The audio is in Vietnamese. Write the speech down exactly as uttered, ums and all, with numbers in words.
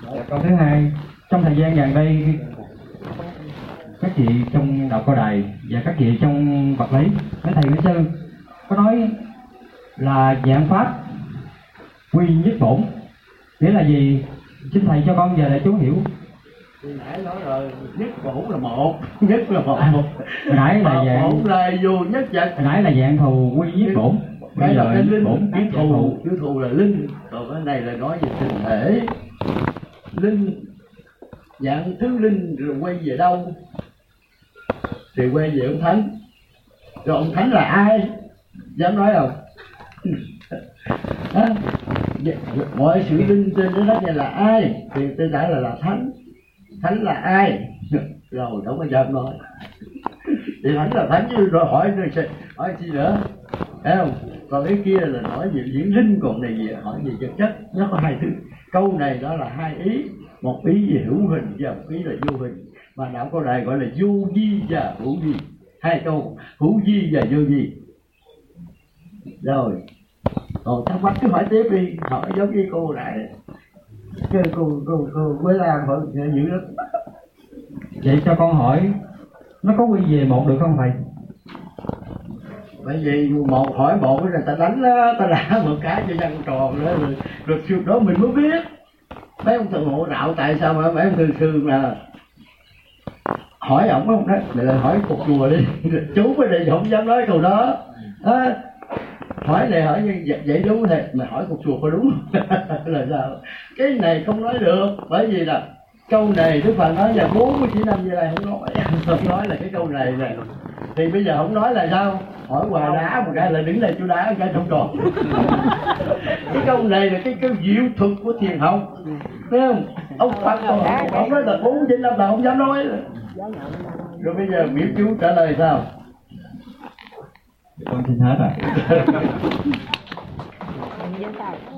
Câu thứ hai, trong thời gian gần đây các chị trong đạo Cao Đài và các chị trong vật lý, mấy thầy mỹ sư có nói là dạng pháp quy nhất bổn, nghĩa là gì? Xin thầy cho con về lại chú hiểu. Hồi nãy nói rồi, nhất bổn là một, nhất là một. À, hồi nãy là dạng bổn là vô nhất vật. Hồi nãy là dạng thù quy nhất bổn. Đây là cái linh, bổn cái thù, cái thù là linh. Còn cái này là nói về thực thể. Linh, dạng thứ linh rồi quay về đâu? Thì quay về ông Thánh. Rồi ông Thánh là ai? Dám nói không? À, mọi sự linh trên cái đất này là ai? Thì tôi trả lời là Thánh. Thánh là ai? Rồi đâu có dám nói. Thì Thánh là Thánh chứ, rồi hỏi rồi hỏi gì nữa? Thấy không? Còn cái kia là nói về diễn linh, còn này gì hỏi về vật chất. Nó có hai thứ. Câu này đó là hai ý, một ý về hữu hình và một ý là vô hình. Mà đạo Cao Đài gọi là vô vi và hữu vi. Hai câu hữu vi và vô vi. Rồi còn thắc mắc cứ hỏi tiếp đi, hỏi giống như cô lại cô cô cô cô Quế Lan hỏi dữ lắm. Vậy cho con hỏi, nó có quy về một được không thầy? Bởi vì một hỏi một rồi ta đánh đó, ta đá một cái cho văng tròn đó, rồi rồi siêu đó mình mới biết. Mấy ông thượng hộ đạo tại sao mà mấy ông thường xương là hỏi ổng không đó, lại là hỏi cục chùa đi. Chú mới đi không dám nói câu đó. À, hỏi này hỏi như vậy, vậy đúng thiệt, mà hỏi cục chùa có đúng là sao? Cái này không nói được, bởi vì là câu này Đức Phật nói là bốn mươi chín năm như này không nói, không nói là cái câu này này. Thì bây giờ không nói là sao? Hỏi hoài đá một cái là đứng đây chú đá cái không tròn. Cái câu này là cái cái diệu thuật của thiền học, thấy không? Ông Phật còn ông nói là bốn mươi chín năm là không dám nói. Rồi bây giờ biểu chú trả lời sao? Con xin hết rồi.